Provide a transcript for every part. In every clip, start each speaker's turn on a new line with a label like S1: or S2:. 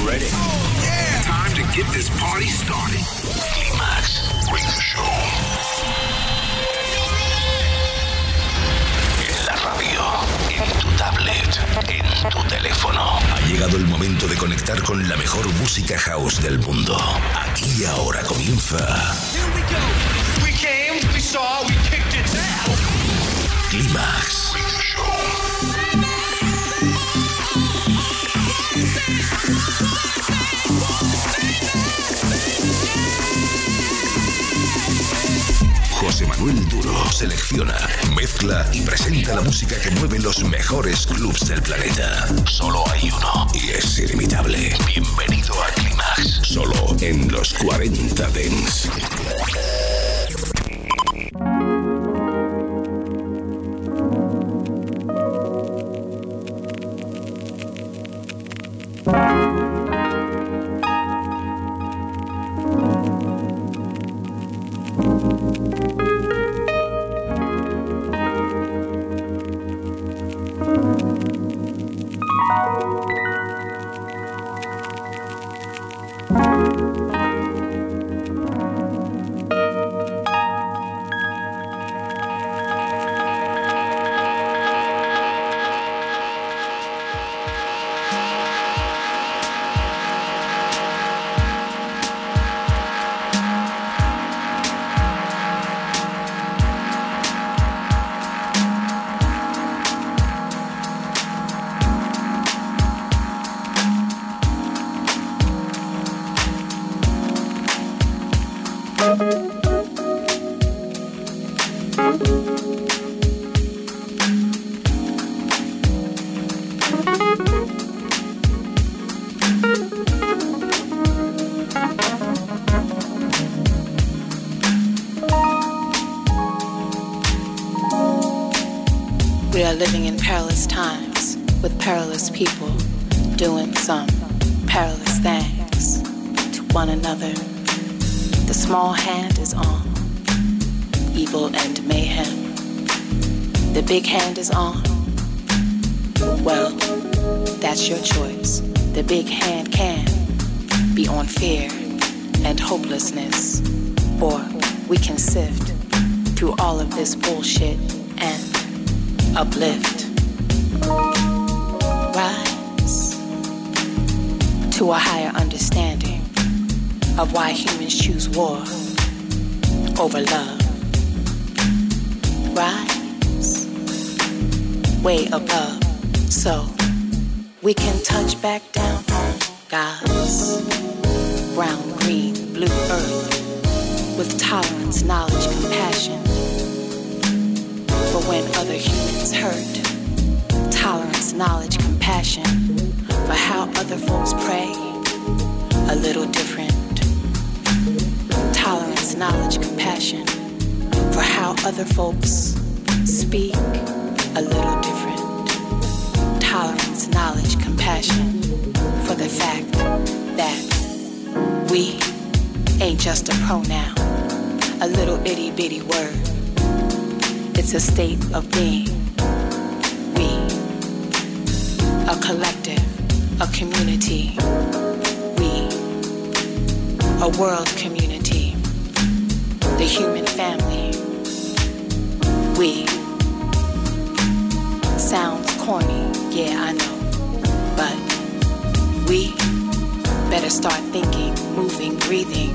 S1: ready?
S2: Oh, yeah.
S1: Time to get this party started. Climax Radio Show. En la radio, en tu tablet, en tu teléfono. Ha llegado el momento de conectar con la mejor música house del mundo. Aquí y ahora comienza.
S2: Here we go. We came, we saw, we kicked it down.
S1: Climax Radio Show. José Manuel Duro selecciona, mezcla y presenta la música que mueve los mejores clubs del planeta. Solo hay uno y es inimitable. Bienvenido a Climax, solo en los 40 Dance.
S3: We are living in perilous times with perilous people doing some perilous things to one another. The small hand is on evil and mayhem. The big hand is on. Well, that's your choice. The big hand can be on fear and hopelessness, or we can sift through all of this bullshit and uplift. Rise to a higher understanding of why humans choose war over love. Rise way above so we can touch back down on God's brown, green, blue earth with tolerance, knowledge, compassion for when other humans hurt. Tolerance, knowledge, compassion for how other folks pray a little different. Tolerance, knowledge, compassion for how other folks speak a little different. Tolerance, knowledge, compassion for the fact that we ain't just a pronoun, a little itty bitty word. It's a state of being. We, a collective, a community. We, a world community. The human family. We. Sounds corny, yeah, I know. But we better start thinking, moving, breathing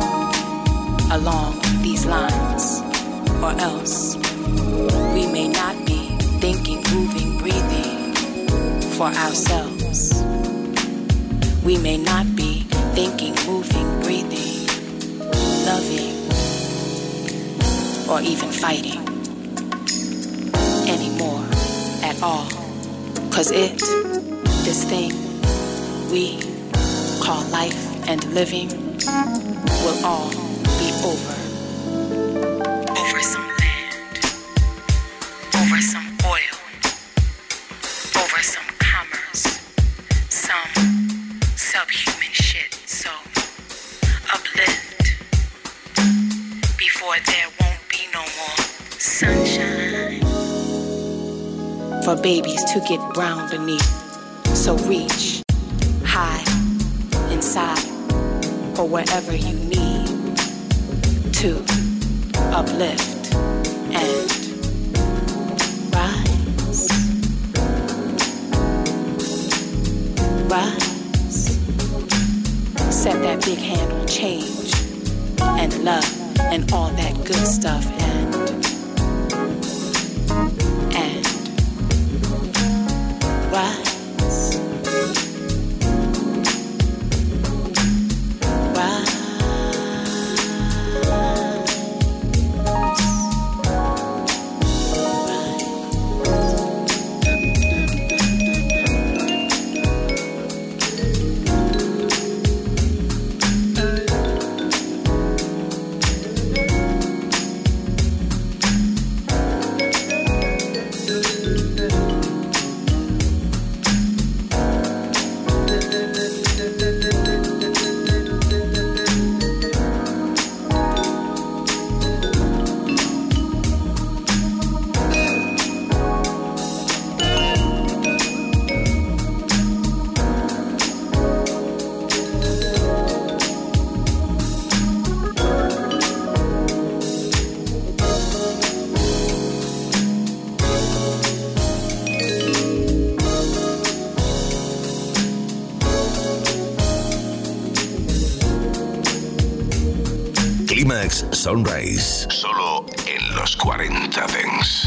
S3: along these lines, or else we may not be thinking, moving, breathing for ourselves. We may not be thinking, moving, breathing, loving, or even fighting anymore at all. 'Cause this thing we call life and living will all be over. Over some land, over some oil, over some commerce, some subhuman shit. So uplift before there won't be no more sunshine. For babies to get brown beneath. So reach high inside or wherever you need to uplift and rise. Rise. Set that big hand on change and love and all that good stuff and rise.
S1: Climax Sunrise, solo en los 40 Dance.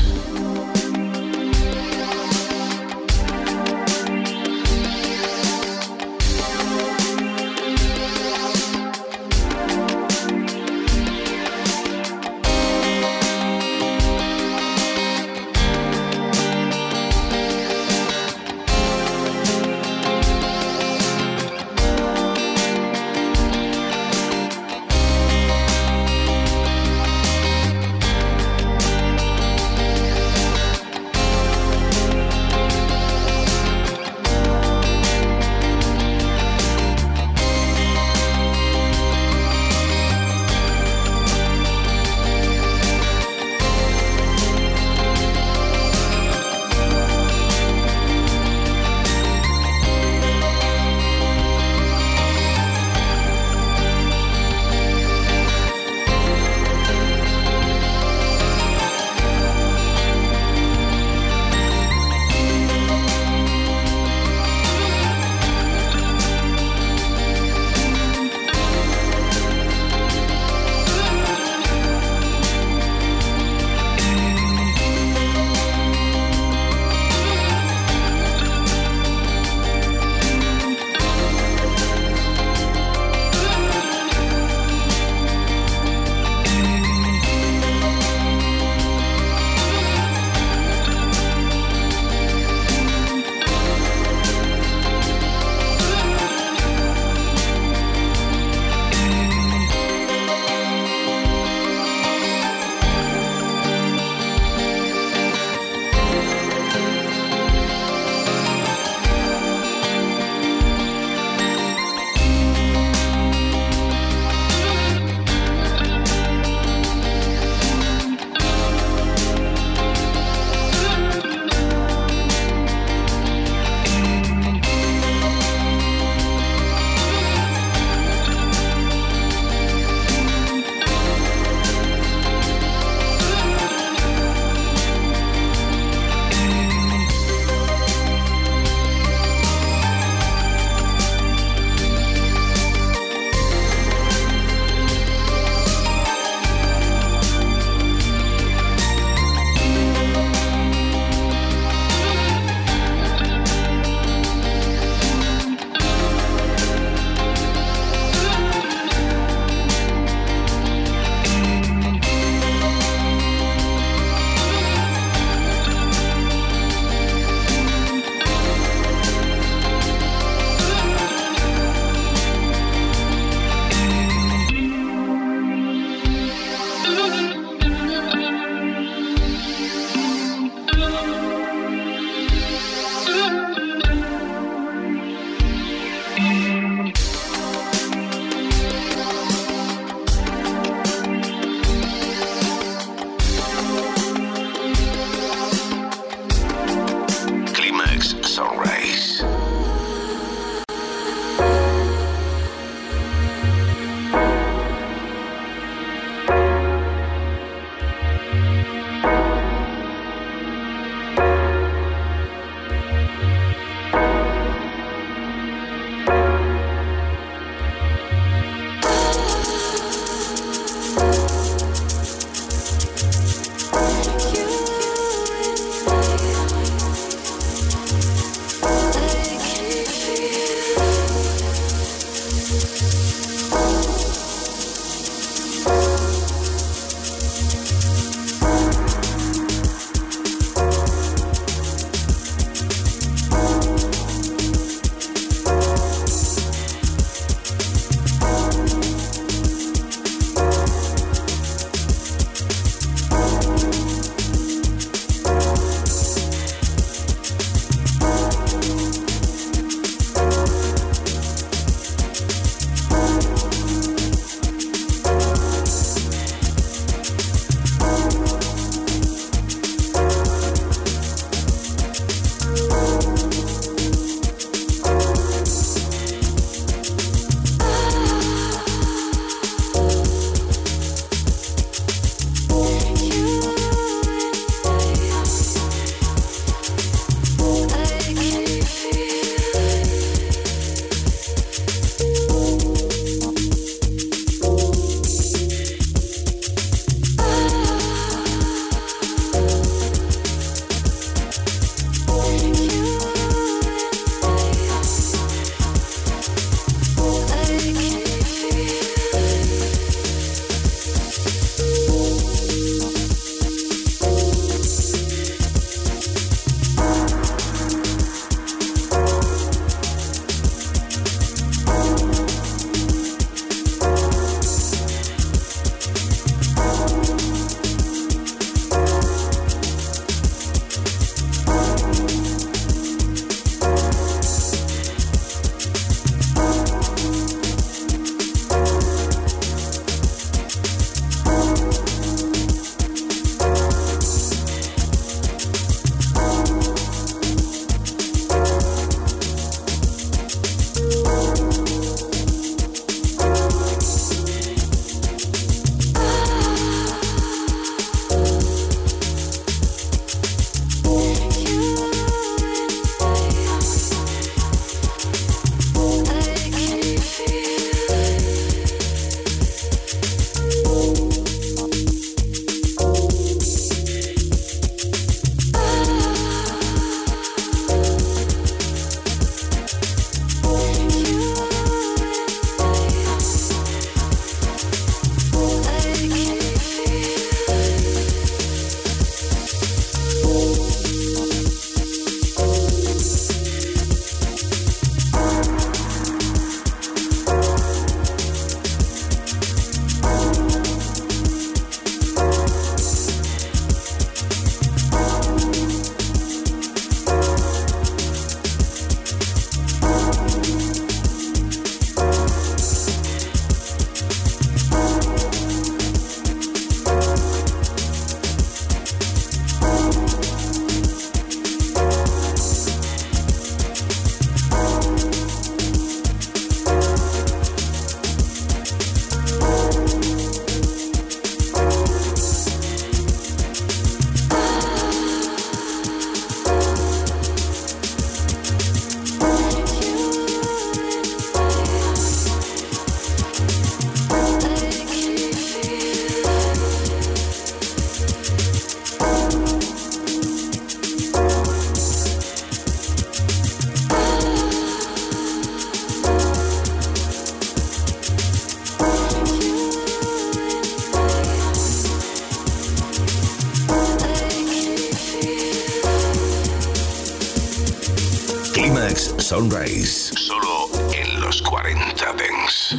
S1: Sunrise. Solo en los 40 Dance.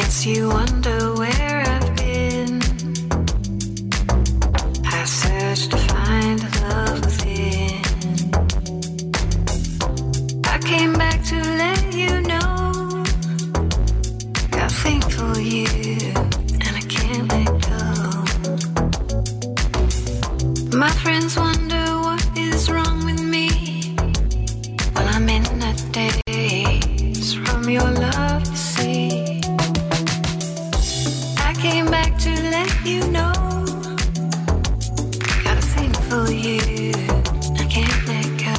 S4: guess you wonder where I've been. I searched to find love within. I came back to let you know I think for you and I can't let go. My friends wonder what is wrong with me. Well, I'm in the days from your love, you see. I came back to let you know got a thing for you, I can't let go.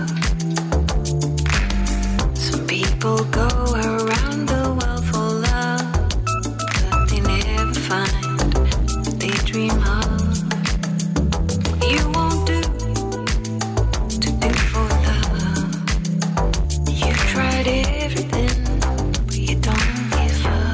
S4: Some people go around the world for love, but they never find what they dream of. What you won't do to do for love. You tried everything, but you don't give up.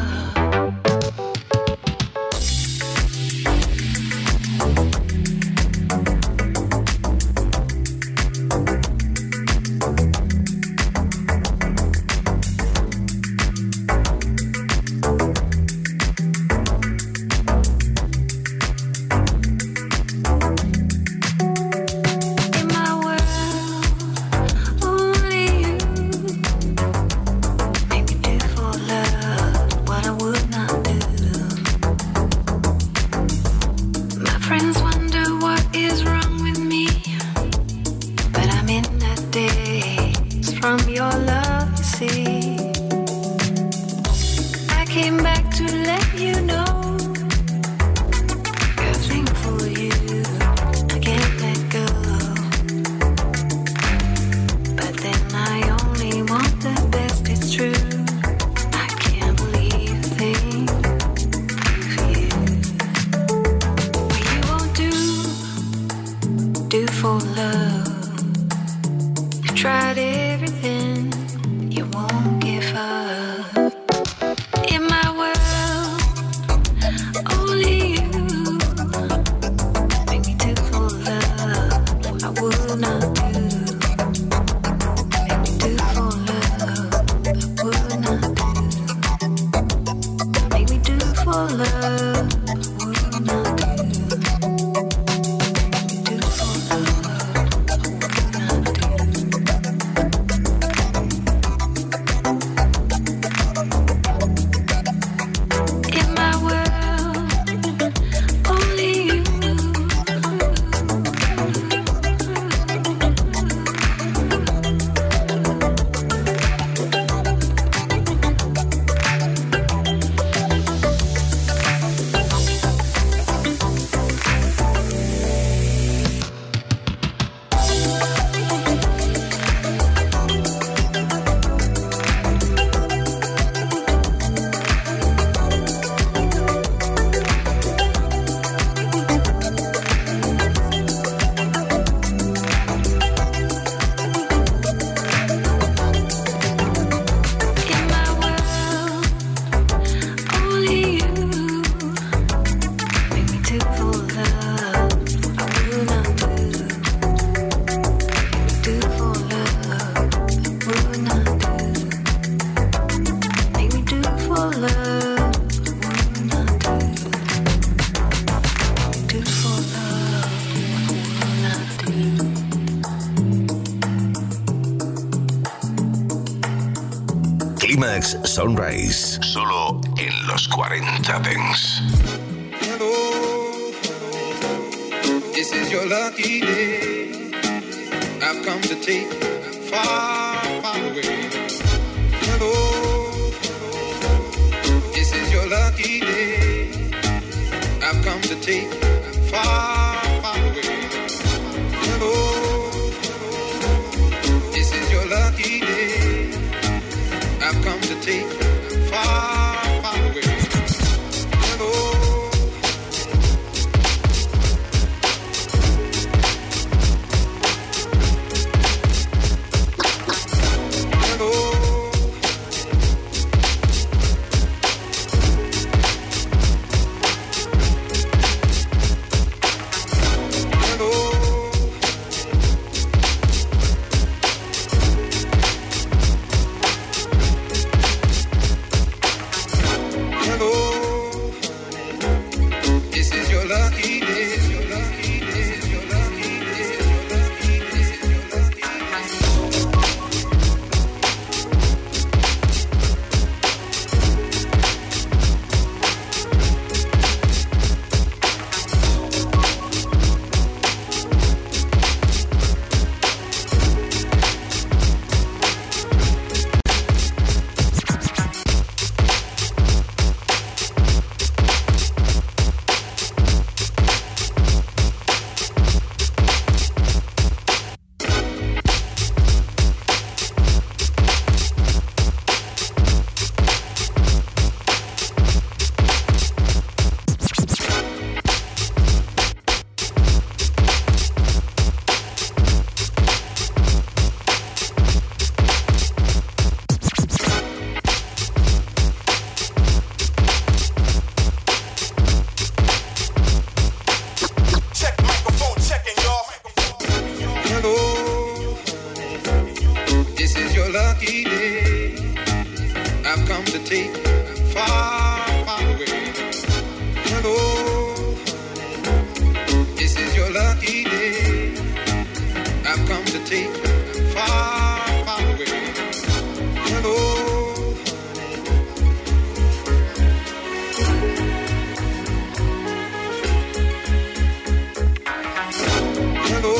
S4: In my world, only you make me do for love what I would not do. My friends wonder what is wrong with me, but I'm in the days from your love, you see. I came back to let you know got a thing for you, I can't let go. But then I only want the best, it's true. I can't believe a thing for you. What you won't do for love. You tried everything, you won't give up. In my world, only you make me do for love what I would not do. Make me do for love I would not do. Make me do for love I would not do. Make me do for love I would not do. In my world, only you. In my world, only you make me do for love I would not do. Make me do for love I would not do. Make me do for love I would not do. Do for love I would not do.
S1: Climax Sunrise, solo en los 40 Dance.
S2: Hello, this is your lucky day. I've come to take you far, far away. Hello, this is your lucky day. I've come to take you far, far away. Hello, this is your lucky day. I've come to take you far, far away. Hello. Hello. lucky day. I've come to take far, far away. Hello, honey, this is your lucky day. I've come to take far, far away. Hello, honey. Hello.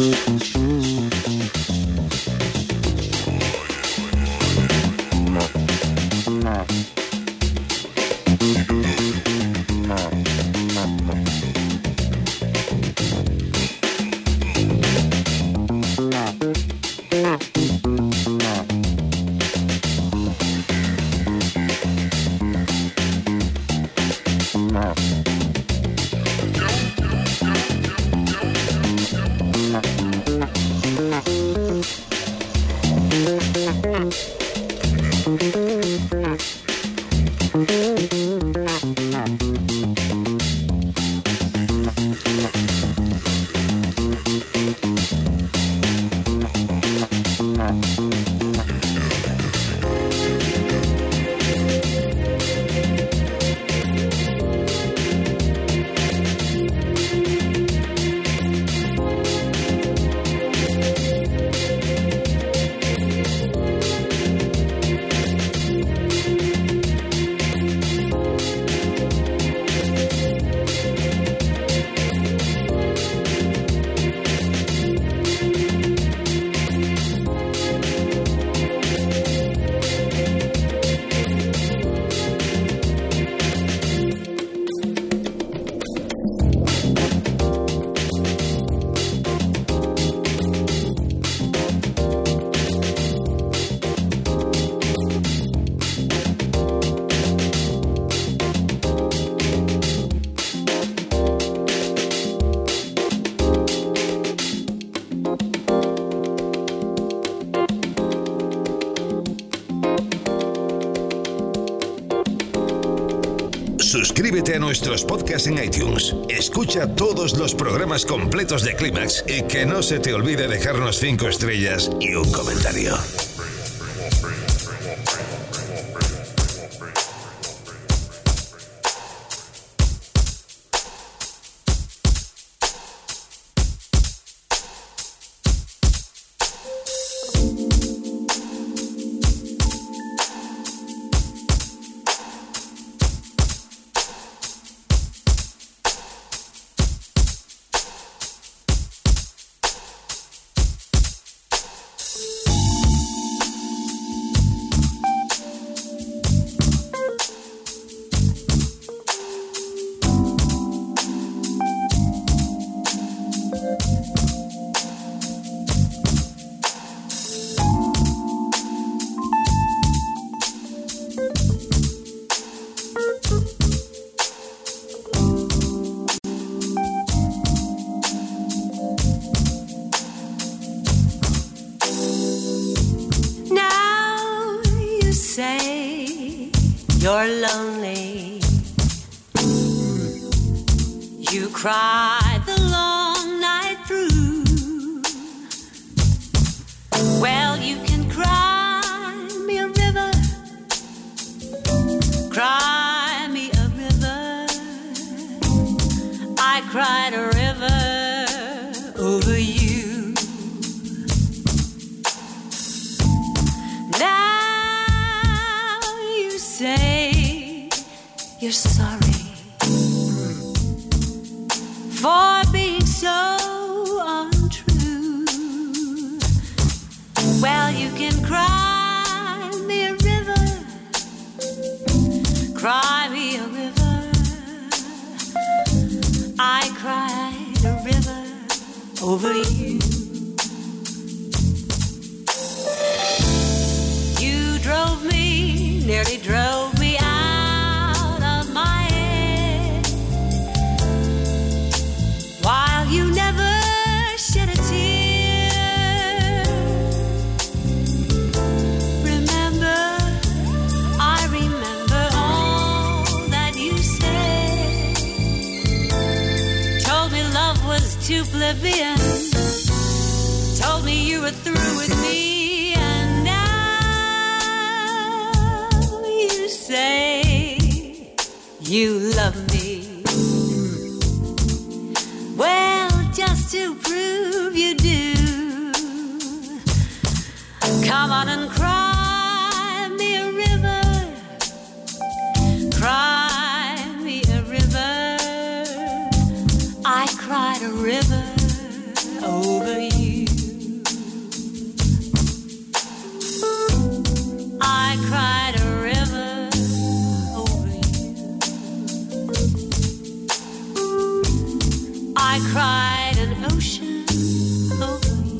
S1: Suscríbete a nuestros podcasts en iTunes. Escucha todos los programas completos de Clímax y que no se te olvide dejarnos 5 estrellas y un comentario.
S5: You're lonely. You cried the long night through. Well, you can cry me a river. Cry me a river. I cried a river over you. Now say you're sorry for being so untrue. Well, you can cry me a river. Cry me a river. I cried a river over you. You drove me, nearly drove me out of my head, while you never shed a tear. Remember, I remember all that you said. Told me love was too plebeian. Told me you were through with me. Say you love me. Well, just to prove you do, come on and cry me a river. Cry me a river. I cried a river over you. I cried an ocean over you.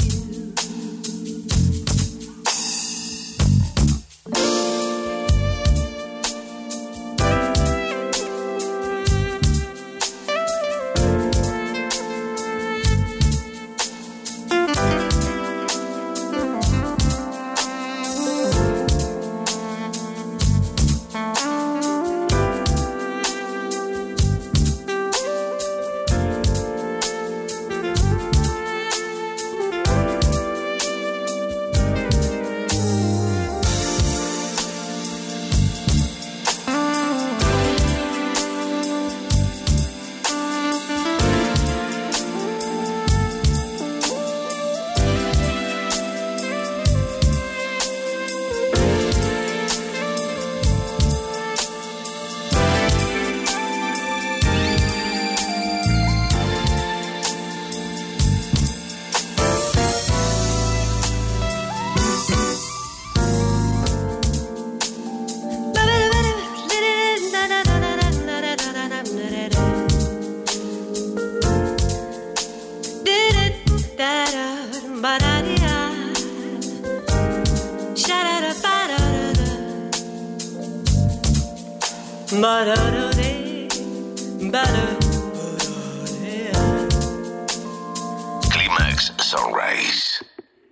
S1: Climax Sunrise.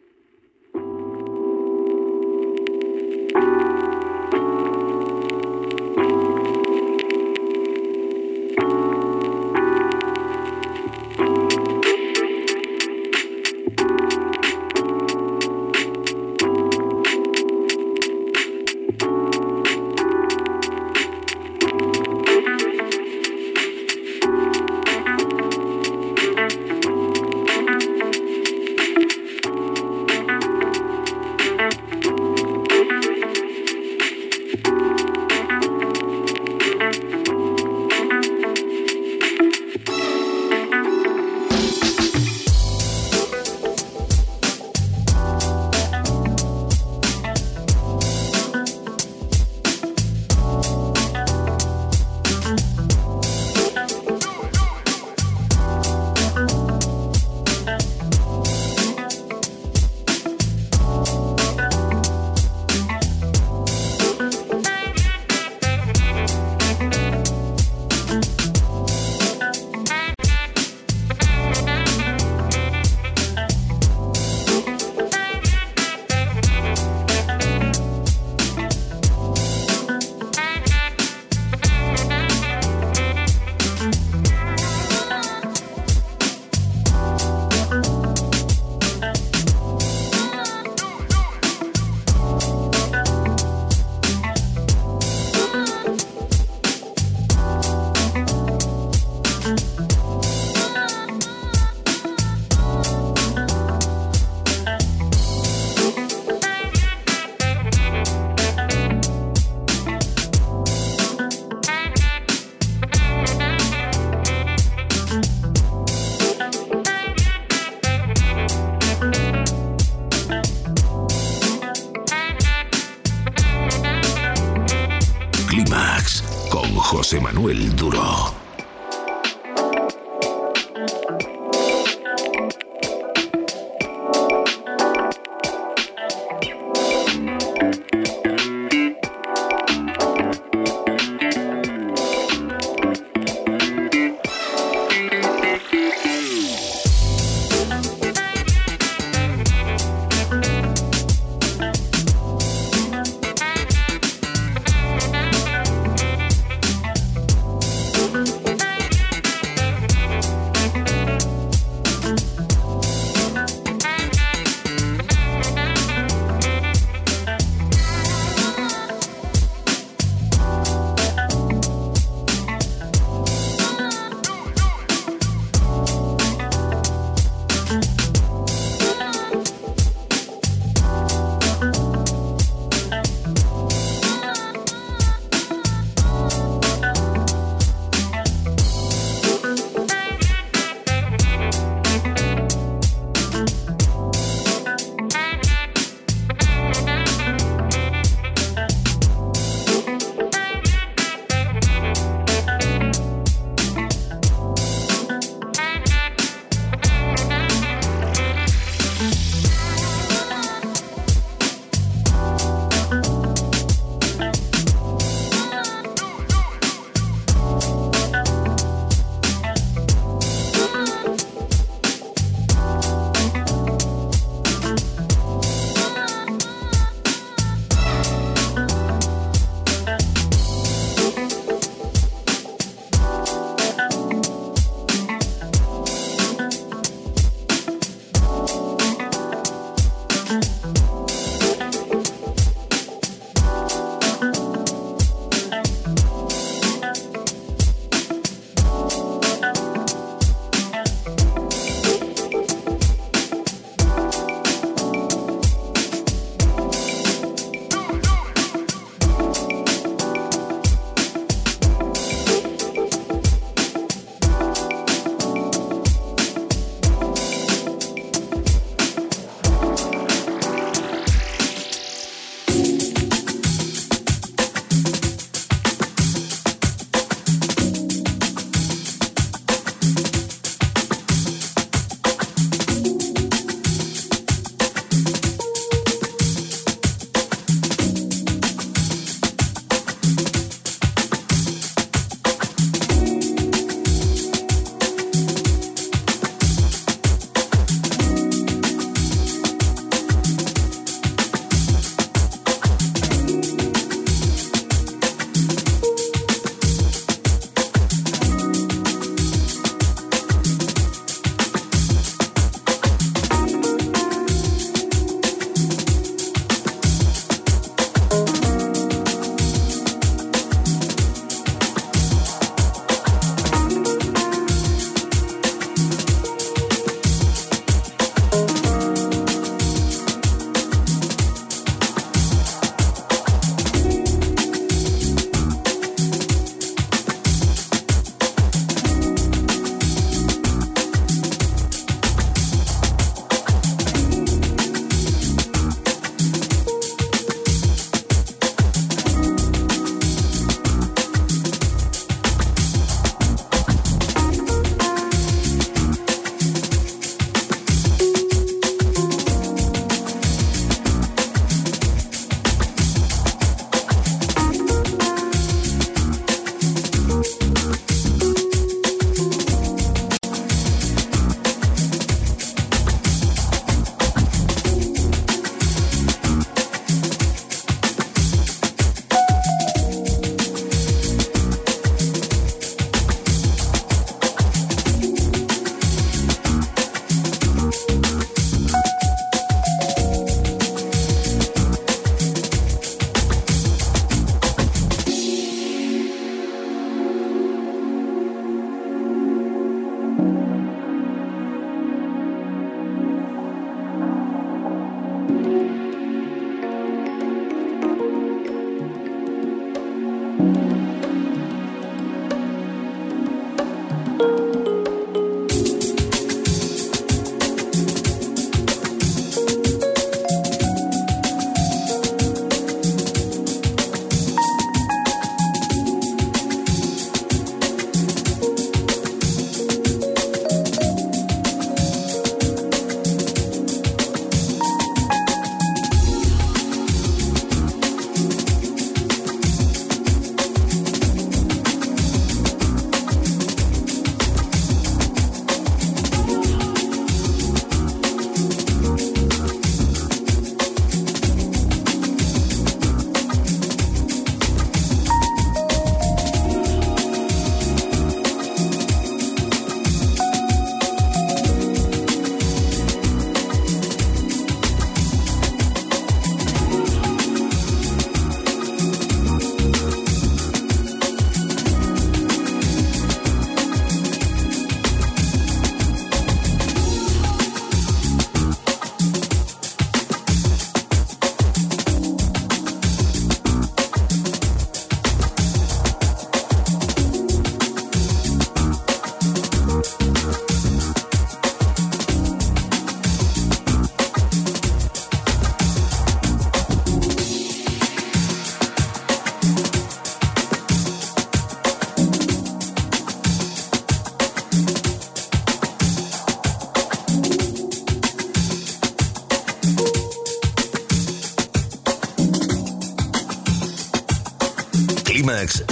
S1: Clímax con José Manuel Duro.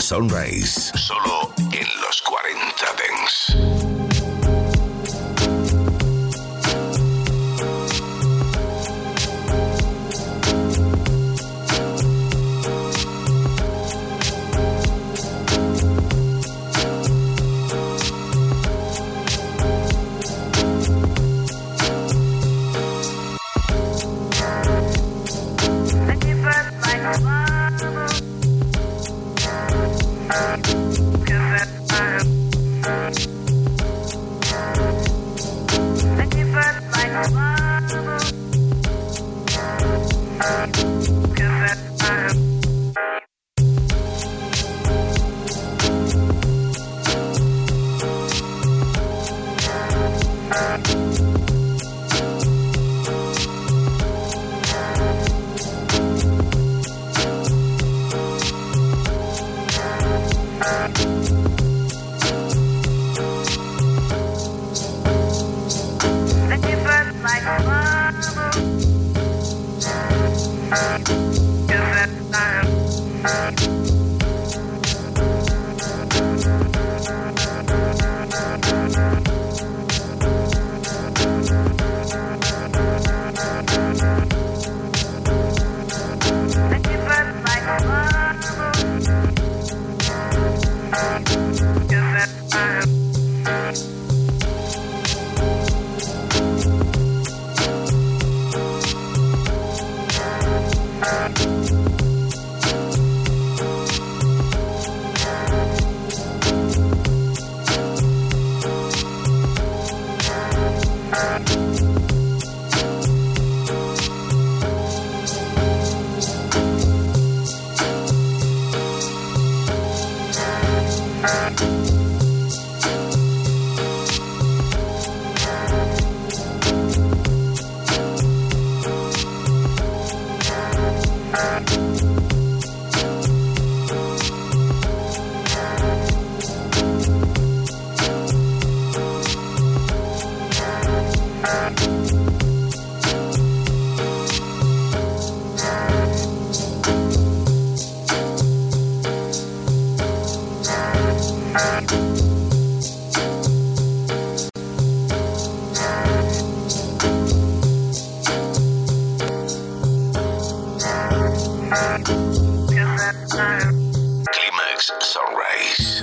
S1: Sunrise. Solo en los 40 Dance. Climax Sunrise.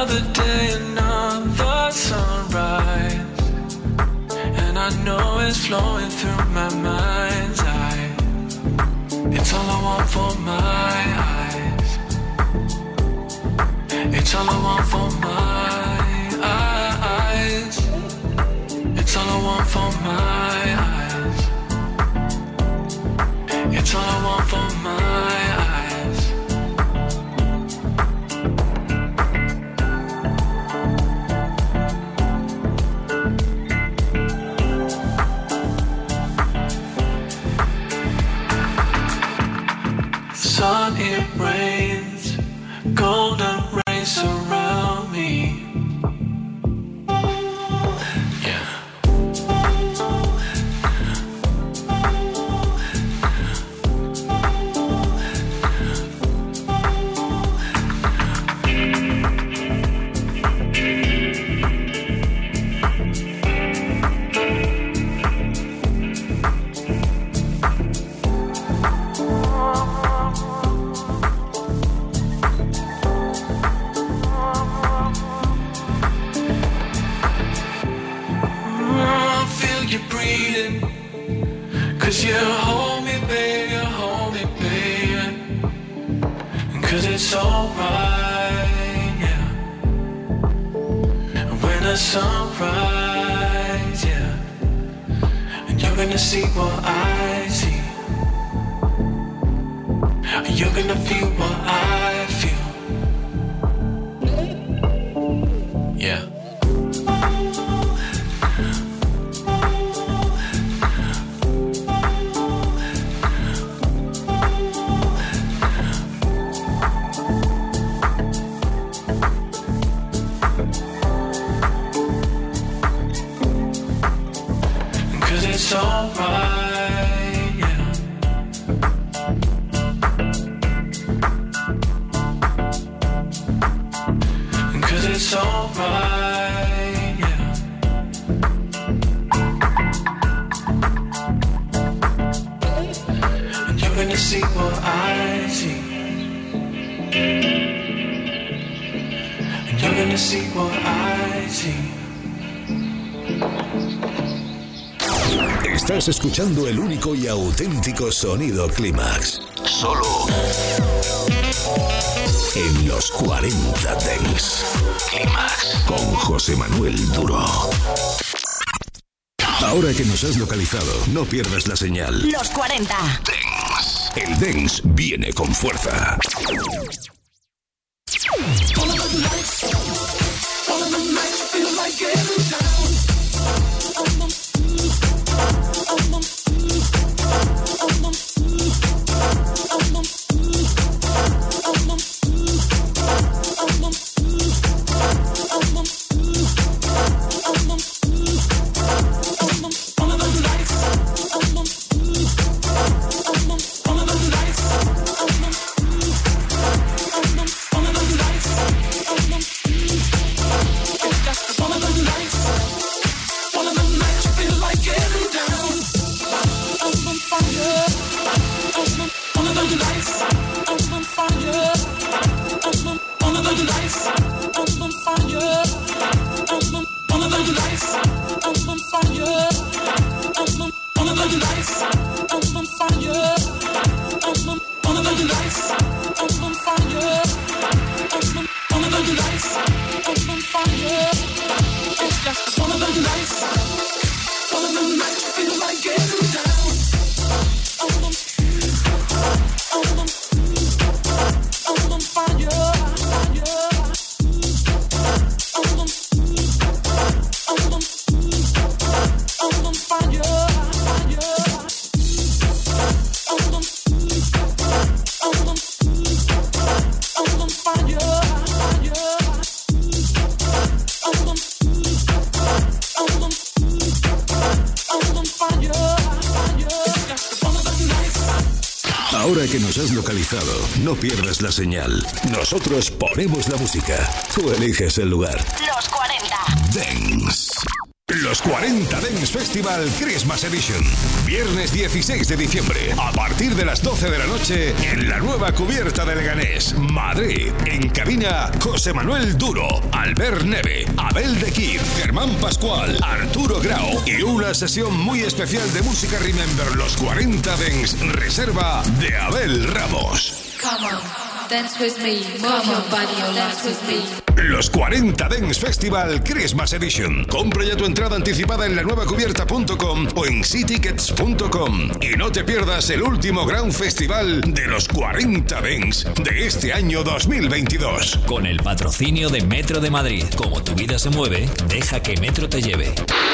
S6: Another day, another sunrise, and I know it's flowing through my mind's eye. It's all I want for my eyes. It's all I want for my eyes. It's all I want for my eyes. It's all I want for my eyes. Sun, it rains, golden rays surround me. Yeah. Cause you hold me, baby, you hold me, baby. Cause it's alright, yeah. When the sun rises, yeah. And you're gonna see what I see. You're gonna feel what I feel. Yeah. It's alright, yeah. Cause it's alright, yeah. And you're gonna see what I see. And you're gonna see what I see.
S1: Estás escuchando el único y auténtico sonido Clímax. Solo en los 40 Dance. Clímax con José Manuel Duro. Ahora que nos has localizado, no pierdas la señal.
S7: Los 40
S1: Dance. El Dance viene con fuerza. Ahora que nos has localizado, no pierdas la señal. Nosotros ponemos la música. Tú eliges el lugar.
S7: Los 40
S1: Dance. Los 40 Dance Festival Christmas Edition. Viernes 16 de diciembre, a partir de las 12 de la noche, en la nueva cubierta de Leganés, Madrid. En cabina, José Manuel Duro, Albert Neve, Abel de Kid, Germán Pascual, Arturo Grau y una sesión muy especial de música Remember los 40 Dance, reserva de Abel Ramos.
S7: Come on, dance with me, move your body, dance with me.
S1: Los 40 Dance Festival Christmas Edition. Compra ya tu entrada anticipada en lanuevacubierta.com o en ctickets.com. Y no te pierdas el último gran festival de los 40 Dance de este año 2022.
S8: Con el patrocinio de Metro de Madrid. Como tu vida se mueve, deja que Metro te lleve.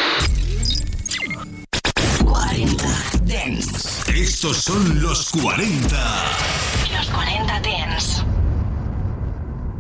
S1: 40 Dance. Estos son los 40.
S9: Los 40 Dance.